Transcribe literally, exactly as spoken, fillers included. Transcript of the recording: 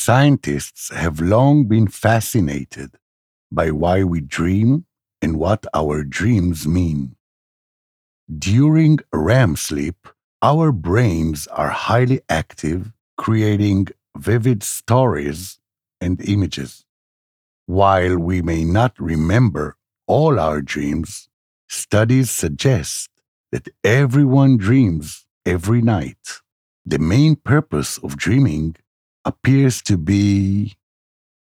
Scientists have long been fascinated by why we dream and what our dreams mean. During R E M sleep, our brains are highly active, creating vivid stories and images. While we may not remember all our dreams, studies suggest that everyone dreams every night. The main purpose of dreaming appears to be